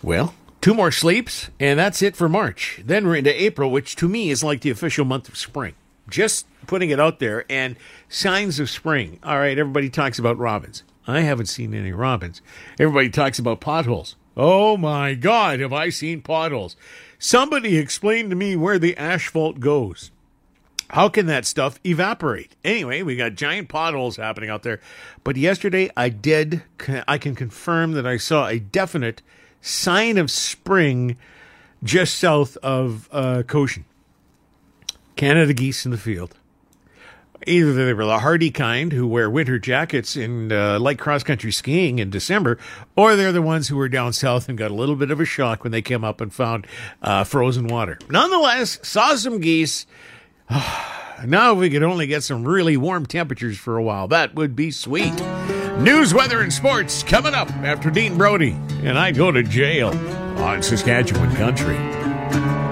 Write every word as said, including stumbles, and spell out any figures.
Well, two more sleeps, and that's it for March. Then we're into April, which to me is like the official month of spring. Just putting it out there, and signs of spring. All right, everybody talks about robins. I haven't seen any robins. Everybody talks about potholes. Oh my God, have I seen potholes. Somebody explain to me where the asphalt goes. How can that stuff evaporate? Anyway, we got giant potholes happening out there. But yesterday, I did, I can confirm that I saw a definite sign of spring just south of uh, Cochin. Canada geese in the field. Either they were the hardy kind who wear winter jackets and uh, like cross-country skiing in December, or they're the ones who were down south and got a little bit of a shock when they came up and found uh, frozen water. Nonetheless, saw some geese. Now if we could only get some really warm temperatures for a while, that would be sweet. News, weather, and sports coming up after Dean Brody and I go to jail on Saskatchewan Country.